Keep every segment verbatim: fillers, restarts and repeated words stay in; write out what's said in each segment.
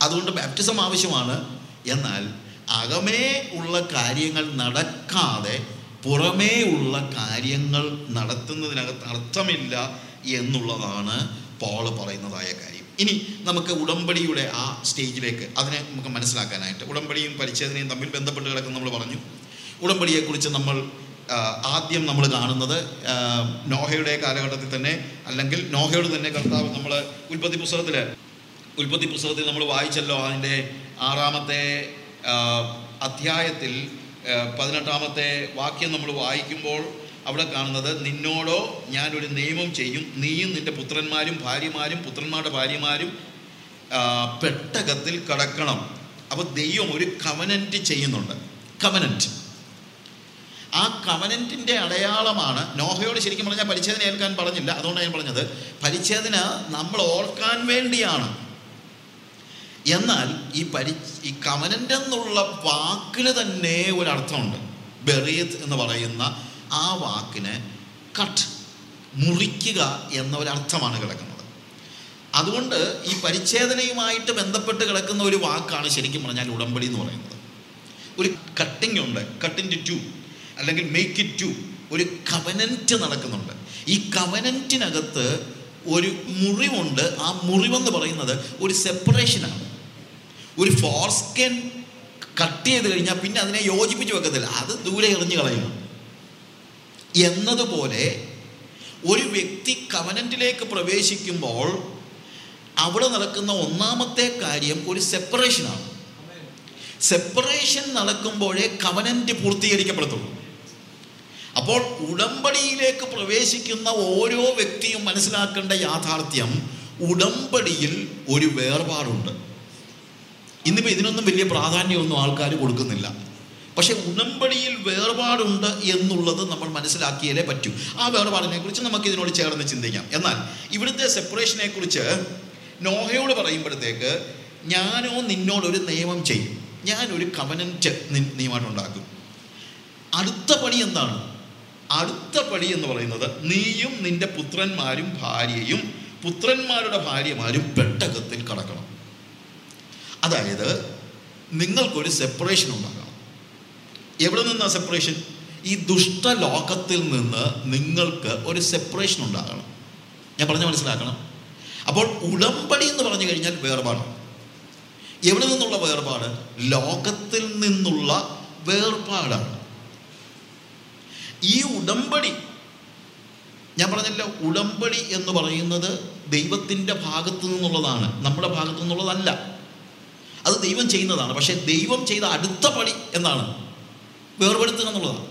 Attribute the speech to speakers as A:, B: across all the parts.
A: അതുകൊണ്ട് ബാപ്റ്റിസം ആവശ്യമാണ്. എന്നാൽ അകമേ ഉള്ള കാര്യങ്ങൾ നടക്കാതെ പുറമേ ഉള്ള കാര്യങ്ങൾ നടത്തുന്നതിനകത്ത് അർത്ഥമില്ല എന്നുള്ളതാണ് പോൾ പറയുന്നതായ കാര്യം. ഇനി നമുക്ക് ഉടമ്പടിയുടെ ആ സ്റ്റേജിലേക്ക് അതിനെ നമുക്ക് മനസ്സിലാക്കാനായിട്ട്, ഉടമ്പടിയും പരിച്ഛേദനയും തമ്മിൽ ബന്ധപ്പെട്ട് കിടക്കുന്ന നമ്മൾ പറഞ്ഞു. ഉടമ്പടിയെക്കുറിച്ച് നമ്മൾ ആദ്യം നമ്മൾ കാണുന്നത് നോഹയുടെ കാലഘട്ടത്തിൽ തന്നെ, അല്ലെങ്കിൽ നോഹയോട് തന്നെ കർത്താവ് നമ്മൾ ഉൽപ്പത്തി പുസ്തകത്തിൽ ഉൽപ്പത്തി പുസ്തകത്തിൽ നമ്മൾ വായിച്ചല്ലോ. അതിൻ്റെ ആറാമത്തെ അധ്യായത്തിൽ പതിനെട്ടാമത്തെ വാക്യം നമ്മൾ വായിക്കുമ്പോൾ അവിടെ കാണുന്നത്, നിന്നോടോ ഞാനൊരു നിയമം ചെയ്യും, നീയും നിൻ്റെ പുത്രന്മാരും ഭാര്യമാരും പുത്രന്മാരുടെ ഭാര്യമാരും പെട്ടകത്തിൽ കടക്കണം. അപ്പോൾ ദൈവം ഒരു കവനൻറ്റ് ചെയ്യുന്നുണ്ട്. കവനൻറ്റ്, ആ കവനൻറ്റിൻ്റെ അടയാളമാണ്. നോഹയോട് ശരിക്കും പറഞ്ഞാൽ പരിച്ഛേദന ഏൽക്കാൻ പറഞ്ഞില്ല, അതുകൊണ്ടാണ് ഞാൻ പറഞ്ഞത് പരിച്ഛേദന നമ്മൾ ഓർക്കാൻ വേണ്ടിയാണ്. എന്നാൽ ഈ പരി ഈ കവനൻ്റ് എന്നുള്ള വാക്കിന് തന്നെ ഒരർത്ഥമുണ്ട്. ബെറീത്ത് എന്ന് പറയുന്ന ആ വാക്കിന് കട്ട്, മുറിക്കുക എന്ന ഒരർത്ഥമാണ് കിടക്കുന്നത്. അതുകൊണ്ട് ഈ പരിച്ഛേദനയുമായിട്ട് ബന്ധപ്പെട്ട് കിടക്കുന്ന ഒരു വാക്കാണ് ശരിക്കും പറഞ്ഞാൽ ഉടമ്പടി എന്ന് പറയുന്നത്. ഒരു കട്ടിങ് ഉണ്ട്, കട്ടിൻ്റെ ടു അല്ലെങ്കിൽ മേക്ക് ഇറ്റ് ടു, ഒരു കവനൻറ്റ് നടക്കുന്നുണ്ട്. ഈ കവനൻറ്റിനകത്ത് ഒരു മുറിവുണ്ട്. ആ മുറിവെന്ന് പറയുന്നത് ഒരു സെപ്പറേഷനാണ്. ഒരു ഫോർസ്കൻ കട്ട് ചെയ്ത് കഴിഞ്ഞാൽ പിന്നെ അതിനെ യോജിപ്പിച്ച് വെക്കത്തില്ല, അത് ദൂരെ എറിഞ്ഞു കളയണം. എന്നതുപോലെ ഒരു വ്യക്തി കവനൻറ്റിലേക്ക് പ്രവേശിക്കുമ്പോൾ അവിടെ നടക്കുന്ന ഒന്നാമത്തെ കാര്യം ഒരു സെപ്പറേഷനാണ്. Separation നടക്കുമ്പോഴേ covenant പൂർത്തീകരിക്കപ്പെടത്തുള്ളൂ. അപ്പോൾ ഉടമ്പടിയിലേക്ക് പ്രവേശിക്കുന്ന ഓരോ വ്യക്തിയും മനസ്സിലാക്കേണ്ട യാഥാർത്ഥ്യം, ഉടമ്പടിയിൽ ഒരു വേർപാടുണ്ട്. ഇന്നിപ്പോൾ ഇതിനൊന്നും വലിയ പ്രാധാന്യമൊന്നും ആൾക്കാർ കൊടുക്കുന്നില്ല. പക്ഷെ ഉടമ്പടിയിൽ വേർപാടുണ്ട് എന്നുള്ളത് നമ്മൾ മനസ്സിലാക്കിയാലേ പറ്റൂ. ആ വേർപാടിനെ കുറിച്ച് നമുക്ക് ഇതിനോട് ചേർന്ന് ചിന്തിക്കാം. എന്നാൽ ഇവിടുത്തെ സെപ്പറേഷനെ കുറിച്ച് നോഹയോട് പറയുമ്പോഴത്തേക്ക്, ഞാനോ നിന്നോടൊരു നിയമം ചെയ്യും, ഞാനൊരു കവനൻറ്റ് നിയമമായിട്ടുണ്ടാക്കും. അടുത്ത പടി എന്താണ്? അടുത്ത പടി എന്ന് പറയുന്നത്, നീയും നിൻ്റെ പുത്രന്മാരും ഭാര്യയും പുത്രന്മാരുടെ ഭാര്യമാരും പെട്ടകത്തിൽ കടക്കണം. അതായത് നിങ്ങൾക്കൊരു സെപ്പറേഷൻ ഉണ്ടാകണം. എവിടെ നിന്നാ സെപ്പറേഷൻ? ഈ ദുഷ്ടലോകത്തിൽ നിന്ന് നിങ്ങൾക്ക് ഒരു സെപ്പറേഷൻ ഉണ്ടാകണം. ഞാൻ പറഞ്ഞ മനസ്സിലാക്കണം. അപ്പോൾ ഉടമ്പടി എന്ന് പറഞ്ഞു കഴിഞ്ഞാൽ വേർപാടാണ്. എവിടെ നിന്നുള്ള വേർപാട്? ലോകത്തിൽ നിന്നുള്ള വേർപാടാണ്. ഈ ഉടമ്പടി, ഞാൻ പറഞ്ഞല്ലോ, ഉടമ്പടി എന്ന് പറയുന്നത് ദൈവത്തിൻ്റെ ഭാഗത്തു നിന്നുള്ളതാണ്, നമ്മുടെ ഭാഗത്തു നിന്നുള്ളതല്ല. അത് ദൈവം ചെയ്യുന്നതാണ്. പക്ഷേ ദൈവം ചെയ്ത അടുത്ത പടി എന്താണ്? വേർപെടുത്തുക എന്നുള്ളതാണ്.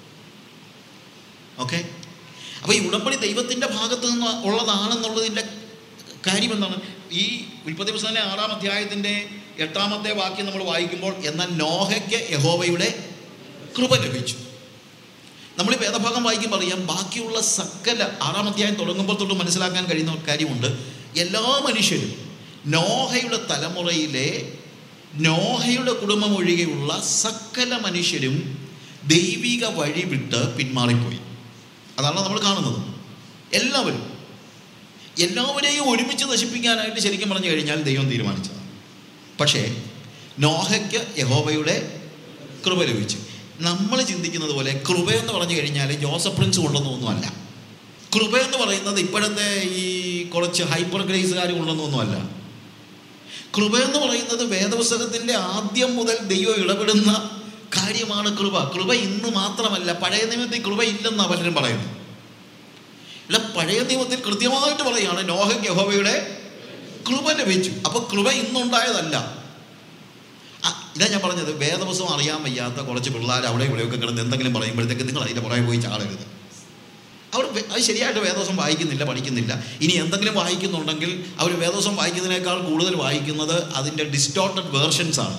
A: ഓക്കെ, അപ്പോൾ ഈ ഉടമ്പടി ദൈവത്തിൻ്റെ ഭാഗത്തു നിന്ന് ഉള്ളതാണെന്നുള്ളതിൻ്റെ കാര്യം എന്താണ്? ഈ ഉൽപ്പത്തി പുസ്തകത്തിലെ ആറാം അധ്യായത്തിൻ്റെ എട്ടാമത്തെ വാക്യം നമ്മൾ വായിക്കുമ്പോൾ, എന്നാൽ നോഹയ്ക്ക് യഹോവയുടെ കൃപ ലഭിച്ചു. നമ്മൾ ഈ വേദഭാഗം വായിക്കുമ്പോൾ അറിയാം, ബാക്കിയുള്ള സകല ആറാം അധ്യായം തുടങ്ങുമ്പോൾ തൊട്ട് മനസ്സിലാക്കാൻ കഴിയുന്ന കാര്യമുണ്ട്. എല്ലാ മനുഷ്യരും, നോഹയുടെ തലമുറയിലെ നോഹയുടെ കുടുംബം ഒഴികെയുള്ള സകല മനുഷ്യരും ദൈവിക വഴി വിട്ട് പിന്മാറിപ്പോയി. അതാണ് നമ്മൾ കാണുന്നത്. എല്ലാവരും എല്ലാവരെയും ഒരുമിച്ച് നശിപ്പിക്കാനായിട്ട് ശരിക്കും പറഞ്ഞു കഴിഞ്ഞാൽ ദൈവം തീരുമാനിച്ചതാണ്. പക്ഷേ നോഹയ്ക്ക് യഹോവയുടെ കൃപ ലഭിച്ചു. നമ്മൾ ചിന്തിക്കുന്നത് പോലെ കൃപയെന്ന് പറഞ്ഞു കഴിഞ്ഞാൽ ജോസഫ് പ്രിൻസ് കൊണ്ടുവന്നൊന്നുമല്ല. കൃപയെന്ന് പറയുന്നത് ഇപ്പോഴത്തെ ഈ കുറച്ച് ഹൈപ്പർ ഗ്രേസുകാർ കൊണ്ടുവന്നൊന്നുമല്ല. കൃപയെന്ന് പറയുന്നത് വേദപുസ്തകത്തിൻ്റെ ആദ്യം മുതൽ ദൈവം ഇടപെടുന്ന കാര്യമാണ് കൃപ. കൃപ ഇന്ന് മാത്രമല്ല, പഴയ നിയമത്തിൽ കൃപ ഇല്ലെന്നാണ് പലരും പറയുന്നത്. ഇവിടെ പഴയ നിയമത്തിൽ കൃത്യമായിട്ട് പറയുകയാണ്, നോഹയ്ക്ക് യഹോവയുടെ കൃപ ലഭിച്ചു. അപ്പോൾ കൃപ ഇന്നുണ്ടായതല്ല. ഇതാ ഞാൻ പറഞ്ഞത്, വേദപുസ്തകം അറിയാൻ വയ്യാത്ത കുറച്ച് പിള്ളേർ അവിടെ ഇവിടെയൊക്കെ കിടന്ന് എന്തെങ്കിലും പറയുമ്പോഴത്തേക്ക് നിങ്ങൾ അതിൻ്റെ പുറകെ പോയി ചാടരുത്. അവർ അത് ശരിയായിട്ട് വേദപുസ്തകം വായിക്കുന്നില്ല, പഠിക്കുന്നില്ല. ഇനി എന്തെങ്കിലും വായിക്കുന്നുണ്ടെങ്കിൽ അവർ വേദപുസ്തകം വായിക്കുന്നതിനേക്കാൾ കൂടുതൽ വായിക്കുന്നത് അതിൻ്റെ ഡിസ്റ്റോർട്ടഡ് വേർഷൻസ് ആണ്.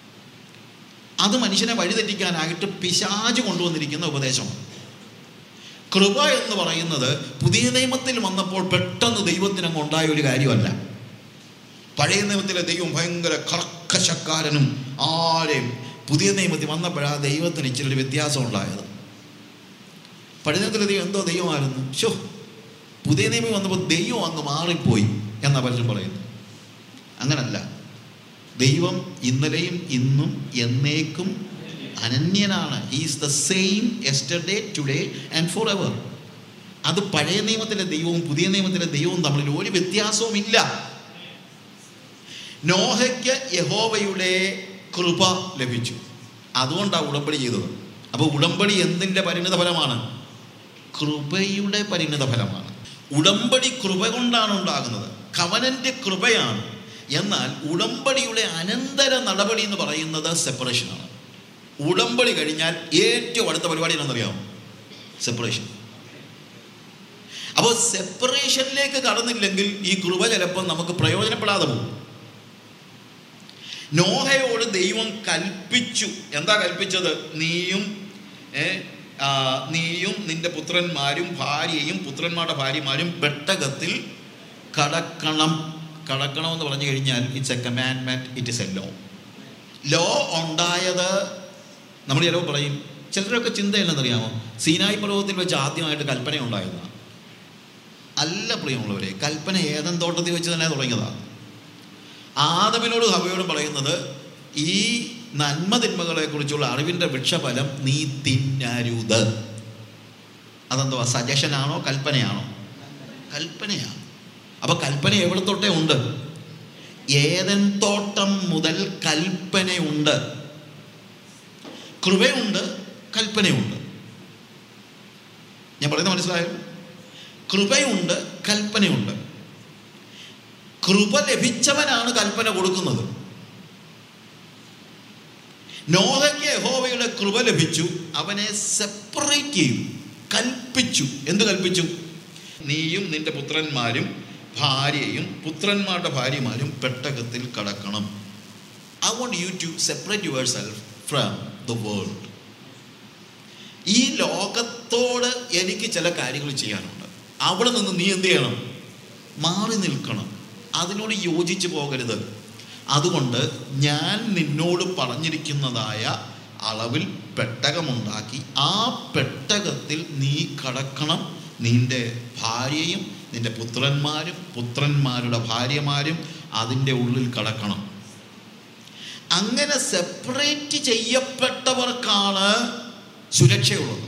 A: അത് മനുഷ്യനെ വഴിതെറ്റിക്കാനായിട്ട് പിശാച് കൊണ്ടുവന്നിരിക്കുന്ന ഉപദേശമാണ്. കൃപ എന്ന് പറയുന്നത് പുതിയ നിയമത്തിൽ വന്നപ്പോൾ പെട്ടെന്ന് ദൈവത്തിനങ്ങ് ഉണ്ടായ ഒരു കാര്യമല്ല. പഴയ നിയമത്തിലെ ദൈവം ഭയങ്കര കർക്കശക്കാരനും ആരെയും, പുതിയ നിയമത്തിൽ വന്നപ്പോഴാണ് ദൈവത്തിന് ഇച്ചിരി ഒരു വ്യത്യാസം ഉണ്ടായത്. പഴയ നിയമത്തിലെ ദൈവം എന്തോ ദൈവമായിരുന്നു, ഷോ പുതിയ നിയമം വന്നപ്പോൾ ദൈവം അങ്ങ് മാറിപ്പോയി എന്നാ പലരും പറയുന്നു. അങ്ങനല്ല. ദൈവം ഇന്നലെയും ഇന്നും എന്നേക്കും അനന്യനാണ്. He is the same yesterday today and for ever. അത് പഴയ നിയമത്തിലെ ദൈവവും പുതിയ നിയമത്തിലെ ദൈവവും തമ്മിൽ ഒരു വ്യത്യാസവും ഇല്ല. നോഹയ്ക്ക് യഹോവയുടെ കൃപ ലഭിച്ചു, അതുകൊണ്ടാണ് ഉടമ്പടി ചെയ്തത്. അപ്പോൾ ഉടമ്പടി എന്തിൻ്റെ പരിണിത ഫലമാണ്? കൃപയുടെ പരിണിത ഫലമാണ്. ഉടമ്പടി കൃപ കൊണ്ടാണ് ഉണ്ടാകുന്നത്. കവനന്റ് കൃപയാണ്. എന്നാൽ ഉടമ്പടിയുടെ അനന്തര നടപടി എന്ന് പറയുന്നത് സെപ്പറേഷനാണ്. ഉടമ്പടി കഴിഞ്ഞാൽ ഏറ്റവും അടുത്ത പരിപാടി എന്താണെന്നറിയാമോ? സെപ്പറേഷൻ. അപ്പോൾ സെപ്പറേഷനിലേക്ക് കടന്നില്ലെങ്കിൽ ഈ കൃപ ചിലപ്പോൾ നമുക്ക് പ്രയോജനപ്പെടാതെ പോകും. നോഹയോട് ദൈവം കൽപ്പിച്ചു. എന്താ കൽപ്പിച്ചത്? നീയും നീയും നിന്റെ പുത്രന്മാരും ഭാര്യയും പുത്രന്മാരുടെ ഭാര്യമാരും പെട്ടകത്തിൽ കടക്കണം. കടക്കണം എന്ന് പറഞ്ഞു കഴിഞ്ഞാൽ it's a commandment, it is a law. Law ഉണ്ടായത് നമ്മൾ ചിലപ്പോൾ പറയും, ചിലരൊക്കെ ചിന്ത എന്നറിയാമോ, സീനായി പർവ്വതത്തിൽ വെച്ച് ആദ്യമായിട്ട് കൽപ്പന ഉണ്ടായതാണ്. അല്ല പ്രിയമുള്ളവരെ, കൽപ്പന ഏദൻ തോട്ടത്തിൽ വെച്ച് തന്നെ തുടങ്ങിയതാണ്. ആദമിനോട് ഹവ്വയോടും പറയുന്നത്, ഈ നന്മ തിന്മകളെ കുറിച്ചുള്ള അറിവിൻ്റെ വൃക്ഷഫലം നീ തിന്നരുത്. അതെന്തുവാ? സജഷനാണോ കൽപ്പനയാണോ? കൽപ്പനയാണ്. അപ്പൊ കൽപ്പന എവിടെ തൊട്ടേ ഉണ്ട്? ഏദൻ തോട്ടം മുതൽ കൽപ്പനയുണ്ട്. കൃപയുണ്ട്, കൽപ്പനയുണ്ട്. ഞാൻ പറയുന്നത് മനസ്സിലായോ? കൃപയുണ്ട്, കൽപ്പനയുണ്ട്. കൃപ ലഭിച്ചവനാണ് കൽപ്പന കൊടുക്കുന്നത്. നോഹയ്ക്ക് യഹോവയുടെ കൃപ ലഭിച്ചു. അവനെ സെപ്പറേറ്റ് ചെയ്തു, കൽപ്പിച്ചു. എന്ത് കൽപ്പിച്ചു? നീയും നിന്റെ പുത്രന്മാരും ഭാര്യയും പുത്രന്മാരുടെ ഭാര്യമാരും പെട്ടകത്തിൽ കടക്കണം. I want you to separate yourself from the world. ഈ ലോകത്തോട് എനിക്ക് ചില കാര്യങ്ങൾ ചെയ്യാനുണ്ട്. അവിടെ നിന്ന് നീ എന്ത് ചെയ്യണം? മാറി നിൽക്കണം. അതിനോട് യോജിച്ച് പോകരുത്. അതുകൊണ്ട് ഞാൻ നിന്നോട് പറഞ്ഞിരിക്കുന്നതായ അളവിൽ പെട്ടകമുണ്ടാക്കി ആ പെട്ടകത്തിൽ നീ കടക്കണം. നിന്റെ ഭാര്യയും നിന്റെ പുത്രന്മാരും പുത്രന്മാരുടെ ഭാര്യമാരും അതിൻ്റെ ഉള്ളിൽ കടക്കണം. അങ്ങനെ സെപ്പറേറ്റ് ചെയ്യപ്പെട്ടവർക്കാണ് സുരക്ഷയുള്ളത്.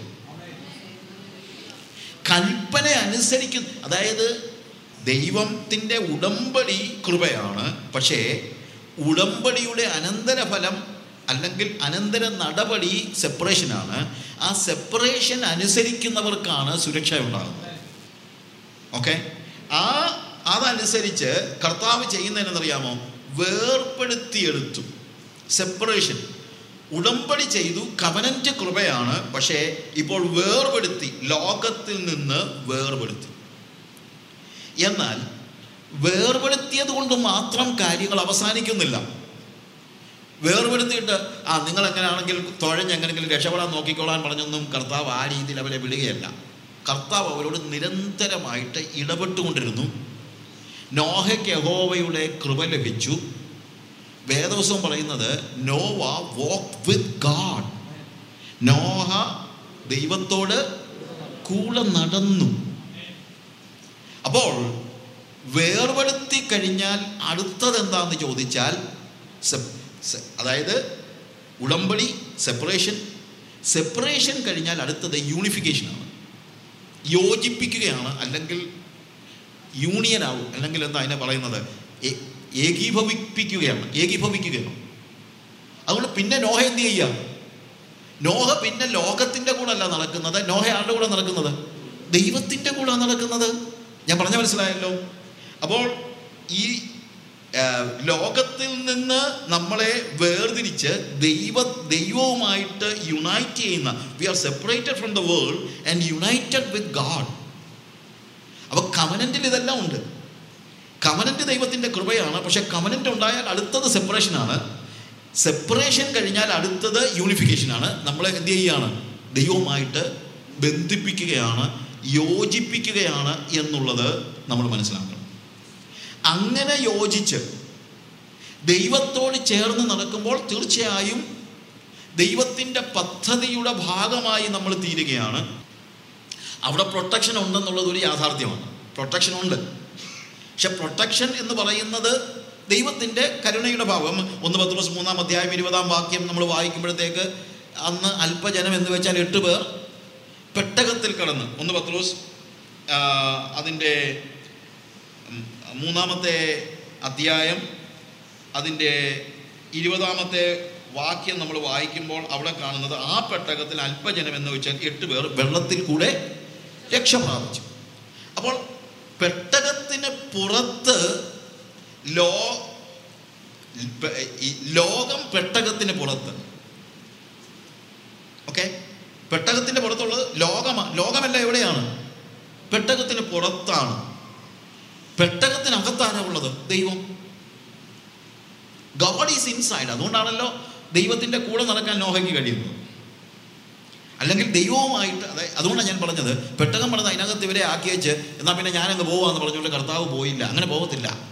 A: കൽപ്പന അനുസരിക്കുന്ന, അതായത് ദൈവത്തിൻ്റെ ഉടമ്പടി കൃപയാണ്. പക്ഷേ ഉടമ്പടിയുടെ അനന്തരഫലം അല്ലെങ്കിൽ അനന്തര നടപടി സെപ്പറേഷനാണ്. ആ സെപ്പറേഷൻ അനുസരിക്കുന്നവർക്കാണ് സുരക്ഷ ഉണ്ടാകുന്നത്. ഓക്കെ, ആ അതനുസരിച്ച് കർത്താവ് ചെയ്യുന്നതിനെന്നറിയാമോ? വേർപ്പെടുത്തിയെടുത്തു. സെപ്പറേഷൻ. ഉടമ്പടി ചെയ്തു, കവനന്റ് കൃപയാണ്. പക്ഷേ ഇപ്പോൾ വേർപെടുത്തി, ലോകത്തിൽ നിന്ന് വേർപെടുത്തി. എന്നാൽ വേർപെടുത്തിയത് കൊണ്ട് മാത്രം കാര്യങ്ങൾ അവസാനിക്കുന്നില്ല. വേർപെടുത്തിയിട്ട് ആ നിങ്ങൾ എങ്ങനെയാണെങ്കിൽ തുഴഞ്ഞെങ്ങനെങ്കിലും രക്ഷപ്പെടാൻ നോക്കിക്കോളാൻ പറഞ്ഞൊന്നും കർത്താവ് ആ രീതിയിൽ അവരെ വിടുകയല്ല. കർത്താവ് അവരോട് നിരന്തരമായിട്ട് ഇടപെട്ടുകൊണ്ടിരുന്നു. നോഹയ്ക്ക് യഹോവയുടെ കൃപ ലഭിച്ചു. വേദവസവും പറയുന്നത് Noah walk with God. Noah ദൈവത്തോട് കൂടെ നടന്നു. അപ്പോൾ വേർപെടുത്തി കഴിഞ്ഞാൽ അടുത്തത് എന്താണെന്ന് ചോദിച്ചാൽ, അതായത് ഉടമ്പടി സെപ്പറേഷൻ. സെപ്പറേഷൻ കഴിഞ്ഞാൽ അടുത്തത് യൂണിഫിക്കേഷനാണ്, യോജിപ്പിക്കുകയാണ്. അല്ലെങ്കിൽ യൂണിയൻ ആവും, അല്ലെങ്കിൽ എന്താ അതിനെ പറയുന്നത്, ഏകീഭവിപ്പിക്കുകയാണ്, ഏകീഭവിക്കുകയാണ്. അതുകൊണ്ട് പിന്നെ നോഹ എന്ത് ചെയ്യുക? നോഹ പിന്നെ ലോകത്തിൻ്റെ കൂടെ അല്ല നടക്കുന്നത്. നോഹ ആരുടെ കൂടെ നടക്കുന്നത്? ദൈവത്തിൻ്റെ കൂടെ നടക്കുന്നത്. ഞാൻ പറഞ്ഞ മനസ്സിലായല്ലോ? അപ്പോൾ ഈ ലോകത്തിൽ നിന്ന് നമ്മളെ വേർതിരിച്ച് ദൈവ ദൈവവുമായിട്ട് യുണൈറ്റ് ചെയ്യുന്ന, we are separated from the world and united with God. അപ്പോൾ കവനന്റിൽ ഇതെല്ലാം ഉണ്ട്. കവനന്റ് ദൈവത്തിൻ്റെ കൃപയാണ്. പക്ഷെ കവനന്റ് ഉണ്ടായാൽ അടുത്തത് സെപ്പറേഷനാണ്. സെപ്പറേഷൻ കഴിഞ്ഞാൽ അടുത്തത് യൂണിഫിക്കേഷനാണ്. നമ്മളെ എന്ത് ചെയ്യുകയാണ്? ദൈവവുമായിട്ട് ബന്ധിപ്പിക്കുകയാണ്, യോജിപ്പിക്കുകയാണ് എന്നുള്ളത് നമ്മൾ മനസ്സിലാക്കണം. അങ്ങനെ യോജിച്ച് ദൈവത്തോട് ചേർന്ന് നടക്കുമ്പോൾ തീർച്ചയായും ദൈവത്തിൻ്റെ പദ്ധതിയുടെ ഭാഗമായി നമ്മൾ തീരുകയാണ്. അവിടെ പ്രൊട്ടക്ഷൻ ഉണ്ടെന്നുള്ളത് ഒരു യാഥാർത്ഥ്യമാണ്. പ്രൊട്ടക്ഷൻ ഉണ്ട്. പക്ഷെ പ്രൊട്ടക്ഷൻ എന്ന് പറയുന്നത് ദൈവത്തിൻ്റെ കരുണയുടെ ഭാവം. ഒന്ന് പത്രോസ് മൂന്നാം അധ്യായം ഇരുപതാം വാക്യം നമ്മൾ വായിക്കുമ്പോഴത്തേക്ക്, അന്ന് അല്പജനം എന്ന് വെച്ചാൽ എട്ട് പേർ പെട്ടകത്തിൽ കടന്ന്, ഒന്ന് പത്രോസ് അതിൻ്റെ മൂന്നാമത്തെ അധ്യായം അതിൻ്റെ ഇരുപതാമത്തെ വാക്യം നമ്മൾ വായിക്കുമ്പോൾ അവിടെ കാണുന്നത്, ആ പെട്ടകത്തിൽ അല്പജനം എന്ന് വെച്ചാൽ എട്ട് പേർ വെള്ളത്തിൽ കൂടെ രക്ഷ പ്രാപിച്ചു. അപ്പോൾ പെട്ടകത്തിന് പുറത്ത് ലോ ലോകം പെട്ടകത്തിന് പുറത്ത്, ഓക്കെ, പെട്ടകത്തിന്റെ പുറത്തുള്ളത് ലോകമാണ്. ലോകമല്ല എവിടെയാണ്? പെട്ടകത്തിന് പുറത്താണ്. പെട്ടകത്തിനകത്താണ് ഉള്ളത് ദൈവം. God is inside. അതുകൊണ്ടാണല്ലോ ദൈവത്തിന്റെ കൂടെ നടക്കാൻ നോഹയ്ക്ക് കഴിയുന്നത്. അല്ലെങ്കിൽ ദൈവവുമായിട്ട്, അതായത് അതുകൊണ്ടാണ് ഞാൻ പറഞ്ഞത്, പെട്ടകം പണിത് അതിനകത്ത് ഇവരെ ആക്കിയേച്ച് എന്നാൽ പിന്നെ ഞാനങ്ങ് പോവാന്ന് പറഞ്ഞുകൊണ്ട് കർത്താവ് പോയില്ല. അങ്ങനെ പോകത്തില്ല.